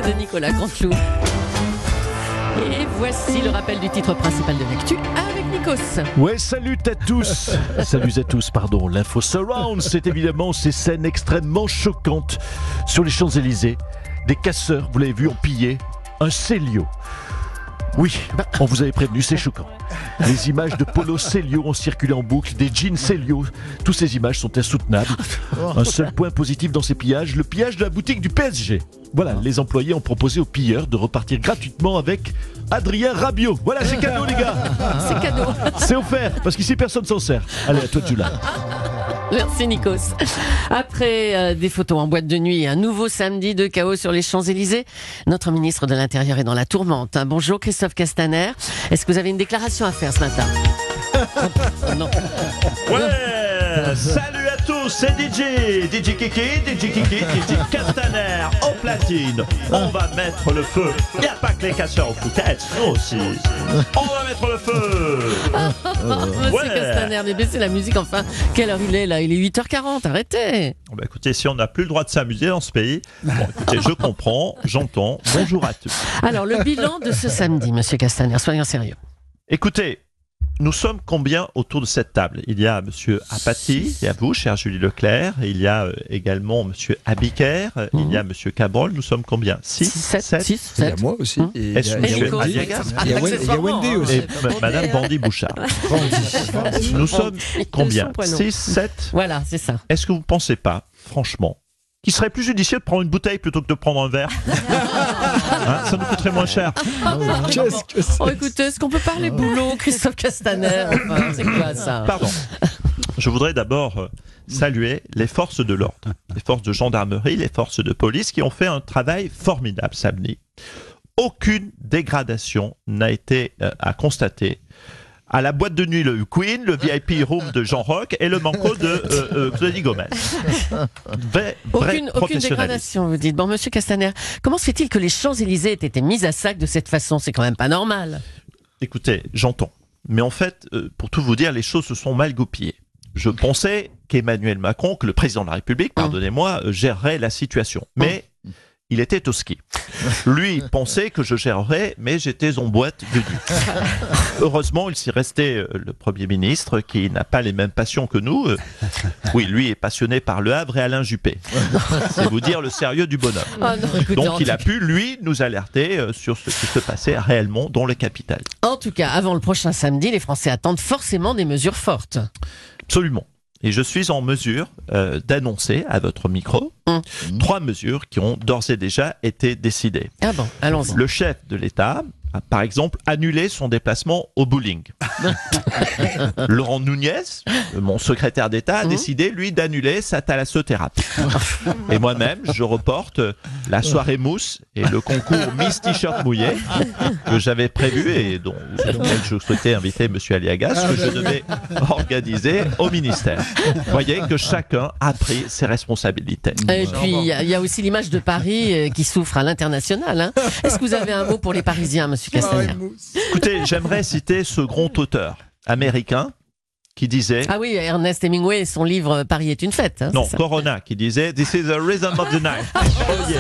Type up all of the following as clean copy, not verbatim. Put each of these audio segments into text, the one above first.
de Nicolas Canteloup. Et voici le rappel du titre principal de l'actu avec Nikos. Ouais, salut à tous. Salut à tous, pardon. L'info surround, c'est évidemment ces scènes extrêmement choquantes sur les Champs-Élysées. Des casseurs, vous l'avez vu, ont pillé un Célio. Oui, on vous avait prévenu, c'est choquant. Les images de polo Célio ont circulé en boucle, des jeans Célio. Toutes ces images sont insoutenables. Un seul point positif dans ces pillages, le pillage de la boutique du PSG. Voilà, les employés ont proposé aux pilleurs de repartir gratuitement avec Adrien Rabiot. Voilà, c'est cadeau les gars. C'est cadeau. C'est offert, parce qu'ici personne s'en sert. Allez, à toi Julia. Merci Nikos. Après des photos en boîte de nuit, un nouveau samedi de chaos sur les Champs-Élysées, notre ministre de l'Intérieur est dans la tourmente. Bonjour Christophe Castaner. Est-ce que vous avez une déclaration à faire ce matin? Non. Ouais, salut à tous, c'est DJ Kiki, DJ Castaner au platine. On va mettre le feu. Il n'y a pas que les casseurs au fouquettes, nous aussi. On va mettre le feu. Monsieur Castaner, mais baissez la musique enfin. Quelle heure il est là? Il est 8h40, arrêtez. Bah écoutez, si on n'a plus le droit de s'amuser dans ce pays, bon écoutez, je comprends, j'entends. Bonjour à tous. Alors, le bilan de ce samedi, monsieur Castaner, soyons sérieux. Écoutez, nous sommes combien autour de cette table? Il y a monsieur Apathy, il y a vous, chère Julie Leclerc, il y a également monsieur Abiker, il y a monsieur Cabrol, nous sommes combien? 6, 7. Il y a moi aussi. Et il y a monsieur Wendy. Aliagas. Il y a Wendy aussi. Et madame Bandy Bouchard. Nous sommes combien? 6, 7. Voilà, c'est ça. Est-ce que vous ne pensez pas, franchement, qu'il serait plus judicieux de prendre une bouteille plutôt que de prendre un verre? Ça nous coûterait moins cher. Qu'est-ce que c'est? Oh, écoutez, est-ce qu'on peut parler boulot, Christophe Castaner? Enfin, c'est quoi ça? Pardon. Je voudrais d'abord saluer les forces de l'ordre, les forces de gendarmerie, les forces de police qui ont fait un travail formidable samedi. Aucune dégradation n'a été à constater à la boîte de nuit le Queen, le VIP room de Jean Rock et le manco de Xavier Gomez. Aucune dégradation, vous dites. Bon, monsieur Castaner, comment se fait-il que les Champs-Élysées aient été mis à sac de cette façon? C'est quand même pas normal. Écoutez, j'entends. Mais en fait, pour tout vous dire, les choses se sont mal goupillées. Je pensais qu'Emmanuel Macron, que le président de la République, pardonnez-moi, gérerait la situation. Mais il était au ski. Lui pensait que je gérerais, mais j'étais en boîte de nuit. Heureusement, il s'y restait le Premier ministre, qui n'a pas les mêmes passions que nous. Oui, lui est passionné par Le Havre et Alain Juppé. C'est vous dire le sérieux du bonhomme. Oh non, écoutez, donc il a pu, lui, nous alerter sur ce qui se passait réellement dans le capital. En tout cas, avant le prochain samedi, les Français attendent forcément des mesures fortes. Absolument. Et je suis en mesure d'annoncer à votre micro 3 mesures qui ont d'ores et déjà été décidées. Ah bon, allons-y. Le chef de l'État a, par exemple, annulé son déplacement au bowling. Laurent Nunez, mon secrétaire d'État, a décidé, lui, d'annuler sa thalassothérapie. Et moi-même, je reporte la soirée mousse et le concours Miss T-shirt mouillé que j'avais prévu et dont je souhaitais inviter monsieur Aliagas, que je devais organiser au ministère. Vous voyez que chacun a pris ses responsabilités. Et puis, il y a aussi l'image de Paris qui souffre à l'international. Hein. Est-ce que vous avez un mot pour les Parisiens, monsieur Castaner? Écoutez, j'aimerais citer ce grand auteur américain qui disait... Ah oui, Ernest Hemingway et son livre Paris est une fête. Hein, non, Corona, qui disait This is the rhythm of the night. Oh yeah.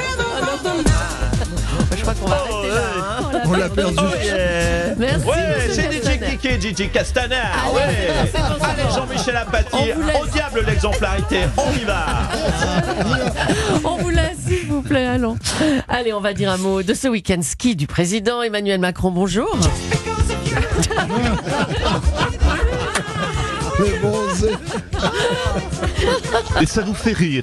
Je crois qu'on va arrêter là. Hein. On l'a perdu. Oh yeah. Merci, ouais, monsieur c'est Castaner. DJ Kiki, DJ Castaner. Ouais. c'est bon, Allez, Jean-Michel Apathy, On vous laisse. au diable l'exemplarité, on y va. On vous laisse, s'il vous plaît, allons. Allez, on va dire un mot de ce week-end ski du président Emmanuel Macron. Bonjour. Le bronzé. Et ça vous fait rire.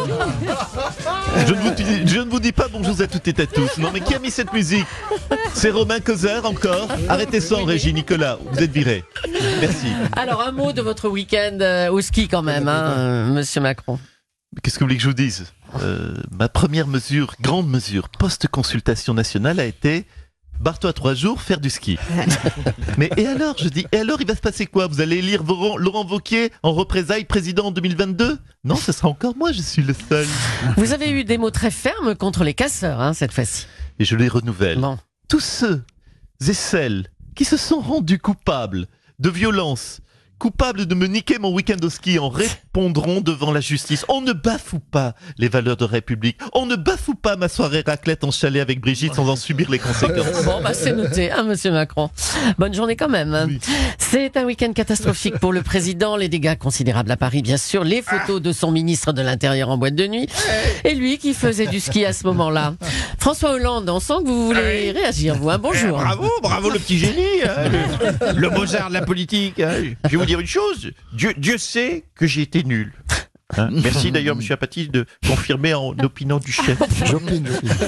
Je ne vous dis pas bonjour à toutes et à tous. Non, mais qui a mis cette musique? C'est Romain Causeur encore? Arrêtez ça en régie, Nicolas. Vous êtes viré. Merci. Alors, un mot de votre week-end au ski quand même, hein, monsieur Macron. Qu'est-ce que vous voulez que je vous dise? Ma première mesure, grande mesure, post-consultation nationale a été... barre-toi 3 jours, faire du ski. Mais et alors, je dis, et alors il va se passer quoi? Vous allez élire Laurent Wauquiez en représailles président en 2022? Non, ce sera encore moi, je suis le seul. Vous avez eu des mots très fermes contre les casseurs, hein, cette fois-ci. Et je les renouvelle. Bon. Tous ceux et celles qui se sont rendus coupables de violences coupables de me niquer mon week-end au ski en répondront devant la justice. On ne bafoue pas les valeurs de République. On ne bafoue pas ma soirée raclette en chalet avec Brigitte sans en subir les conséquences. Bon, c'est noté, hein, monsieur Macron. Bonne journée quand même. Oui. C'est un week-end catastrophique pour le président. Les dégâts considérables à Paris, bien sûr. Les photos de son ministre de l'Intérieur en boîte de nuit. Et lui qui faisait du ski à ce moment-là. François Hollande, on sent que vous voulez réagir, vous. Hein, bonjour. Bravo le petit génie, hein, le Mozart de la politique. Hein. Je vais vous dire une chose, Dieu sait que j'ai été nul. Hein. Merci d'ailleurs, monsieur Apathy, de confirmer en opinant du chef. J'opine.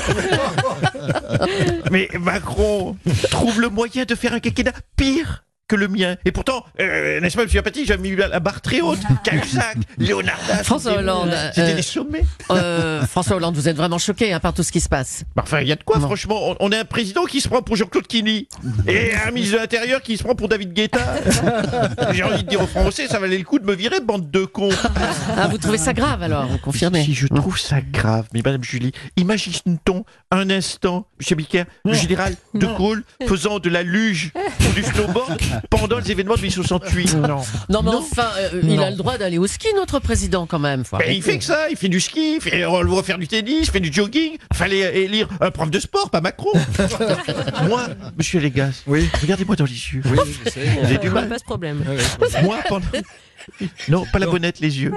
Mais Macron trouve le moyen de faire un quinquennat pire que le mien. Et pourtant, n'est-ce pas, monsieur Apathy, j'avais mis la barre très haute. Cahuzac, Léonardas, François Hollande. C'était des sommets. François Hollande, vous êtes vraiment choqué par tout ce qui se passe. Enfin, il y a de quoi, Non. franchement. On a un président qui se prend pour Jean-Claude Kini et un ministre de l'Intérieur qui se prend pour David Guetta. J'ai envie de dire aux Français, ça valait le coup de me virer, bande de cons. Ah, vous trouvez ça grave alors, vous confirmez? Si je trouve ça grave, mais Madame Julie, imagine-t-on un instant, Monsieur Bicaire, le général de Gaulle faisant de la luge ou du snowboard pendant les événements de 1868. Non, mais enfin, il a le droit d'aller au ski, notre président, quand même. Faut Mais arrêter. il fait que ça, il fait du ski, on le voit faire du tennis, il fait du jogging. Fallait élire un prof de sport, pas Macron. Moi, Monsieur Légas, Oui. regardez-moi dans les yeux. Oui, je sais. Vous avez du mal. Pas ce problème. Moi, pendant... Non, pas la bonnette, les yeux.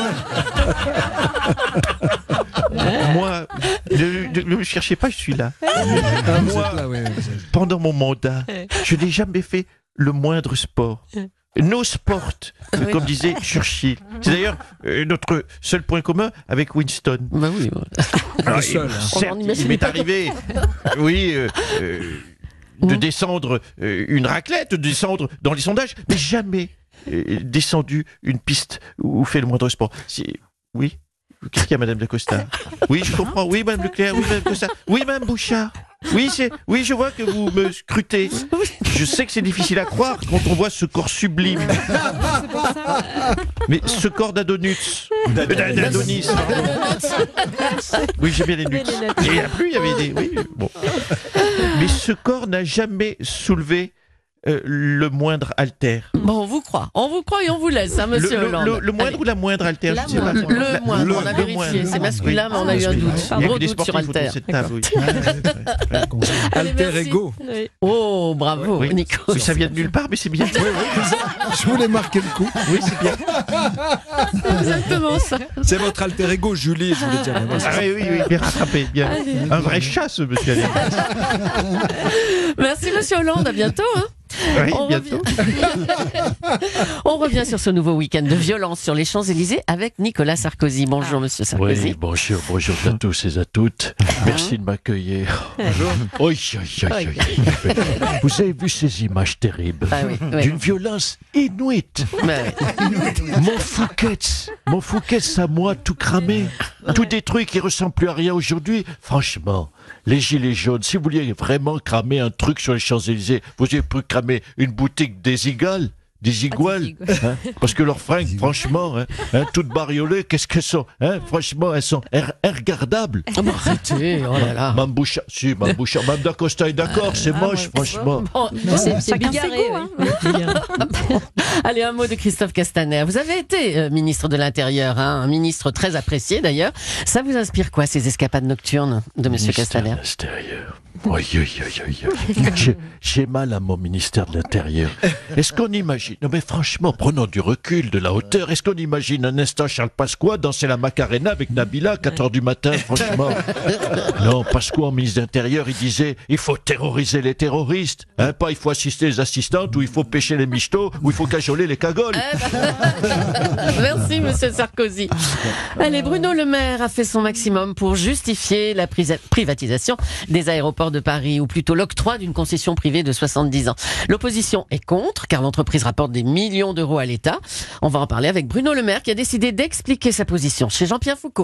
Moi, ne me cherchez pas, je suis là. Moi, là, ouais. Pendant mon mandat, je n'ai jamais fait le moindre sport. No sport, comme disait Churchill. C'est d'ailleurs notre seul point commun avec Winston. Bah oui. Alors, seul, hein. On certes, en imagine il m'est pas. arrivé, oui, de descendre une raclette, de descendre dans les sondages, mais jamais descendu une piste ou fait le moindre sport. Oui. Qu'est-ce qu'il y a, Madame Dacosta? Oui, je comprends. Oui, Madame Leclerc. Oui, Madame Costa. Oui, Madame Bouchard. Oui, je vois que vous me scrutez. Je sais que c'est difficile à croire quand on voit ce corps sublime. Mais ce corps d'Adonis. D'Adonis. Oui, j'ai bien les nuts. Et il n'y a plus, il y avait des... Oui, bon. Mais ce corps n'a jamais soulevé le moindre haltère. Bon, on vous croit et on vous laisse, hein, monsieur Hollande. Le moindre ou la moindre haltère? La je sais pas. Le moindre, on a Le vérifié. moindre. C'est masculin, mais on a eu un doute. Un Il y a gros que des doute sur sportifs autour de Alter. cette table, oui. Allez, Alter merci. ego. Oh, bravo, Oui. Nico. Oui, ça vient de nulle part, mais c'est bien. Je voulais marquer le coup. Oui, c'est bien. Exactement ça. C'est votre alter ego, Julie, je voulais dire. Mais moi, Ah oui, bien rattrapé. Bien. Un vrai chat, ce monsieur Allais. Merci, monsieur Hollande. À bientôt. Hein. Oui, On bientôt. On revient sur ce nouveau week-end de violence sur les Champs-Élysées avec Nicolas Sarkozy. Bonjour, monsieur Sarkozy. Oui, bonjour à tous et à toutes. Merci de m'accueillir. Bonjour. Vous avez vu ces images terribles Ah oui. d'une violence inouïe. Bah oui. Mon Fouquet, à moi, tout cramé, tout détruit, qui ressemble plus à rien aujourd'hui. Franchement, les gilets jaunes, si vous vouliez vraiment cramer un truc sur les Champs-Élysées, vous avez pu cramer une boutique des Igales, des Iguales, hein, parce que leurs fringues, franchement, toutes bariolées, qu'est-ce qu'elles sont, franchement, elles sont regardables. Oh, bah, arrêtez, oh là là. Mme Bouchard, Mme Dacosta est d'accord, c'est moche, franchement. Bon, C'est bigarré. allez, un mot de Christophe Castaner. Vous avez été ministre de l'Intérieur, hein, un ministre très apprécié d'ailleurs. Ça vous inspire quoi, ces escapades nocturnes de monsieur Castaner? Ministère de l'Intérieur. J'ai mal à mon ministère de l'Intérieur. Est-ce qu'on imagine, non mais franchement, prenons du recul, de la hauteur, est-ce qu'on imagine un instant Charles Pasqua danser la Macarena avec Nabila à 4h du matin, franchement? Non, Pasqua, en ministre de l'Intérieur, il disait, il faut terroriser les terroristes, pas il faut assister les assistantes, ou il faut pêcher les michetots, ou il faut cajoler les cagoles. Merci, monsieur Sarkozy. Allez, Bruno Le Maire a fait son maximum pour justifier la privatisation des aéroports de Paris, ou plutôt l'octroi d'une concession privée de 70 ans. L'opposition est contre, car l'entreprise rapporte des millions d'euros à l'État. On va en parler avec Bruno Le Maire, qui a décidé d'expliquer sa position chez Jean-Pierre Foucault.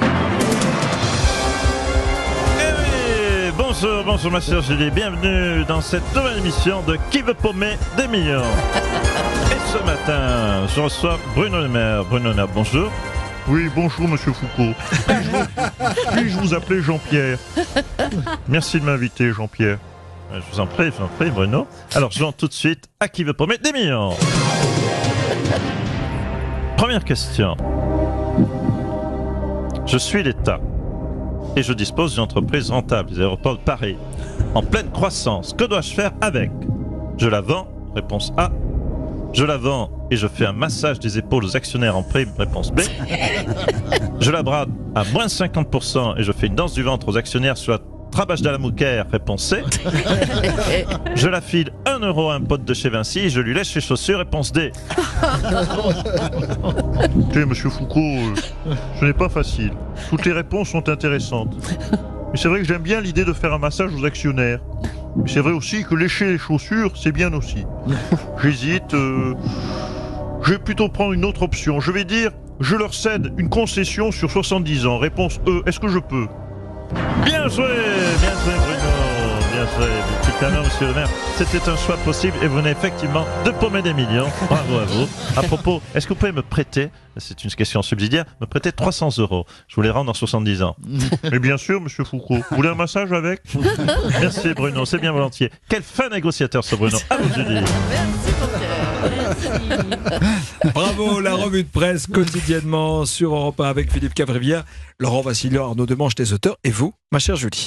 Bonjour ma chère Julie, bienvenue dans cette nouvelle émission de Qui veut paumer des millions. Et ce matin, je reçois Bruno Le Maire. Bruno Le Maire, bonjour. Oui, bonjour Monsieur Foucault. Puis-je vous appeler Jean-Pierre? Merci de m'inviter, Jean-Pierre. Je vous en prie Bruno. Alors, je vais tout de suite à Qui veut paumer des millions. Première question. Je suis l'État et je dispose d'une entreprise rentable, les aéroports de Paris, en pleine croissance. Que dois-je faire avec? Je la vends? Réponse A. Je la vends et je fais un massage des épaules aux actionnaires en prime? Réponse B. Je la brade à moins 50% et je fais une danse du ventre aux actionnaires sur la Trabache de la Mouquère? Réponse C. Je la file 1 euro à un pote de chez Vinci et je lui lèche les chaussures? Réponse D. Écoutez, monsieur Foucault, ce n'est pas facile. Toutes les réponses sont intéressantes. Mais c'est vrai que j'aime bien l'idée de faire un massage aux actionnaires. Mais c'est vrai aussi que lécher les chaussures, c'est bien aussi. J'hésite. Je vais plutôt prendre une autre option. Je vais dire, je leur cède une concession sur 70 ans. Réponse E. Est-ce que je peux? Bien joué Bruno, bien joué. Effectivement, monsieur le maire, c'était un choix possible et vous venez effectivement de paumer des millions. Bravo à vous. À propos, est-ce que vous pouvez me prêter, c'est une question subsidiaire, me prêter 300 euros? Je vous les rends dans 70 ans. Mais bien sûr, monsieur Foucault. Vous voulez un massage avec? Merci Bruno, c'est bien volontiers. Quel fin négociateur ce Bruno. À vous Julie. Bravo, la revue de presse quotidiennement sur Europe 1 avec Philippe Cavrivière, Laurent Vassilian, Arnaud Demange, des auteurs, et vous, ma chère Julie.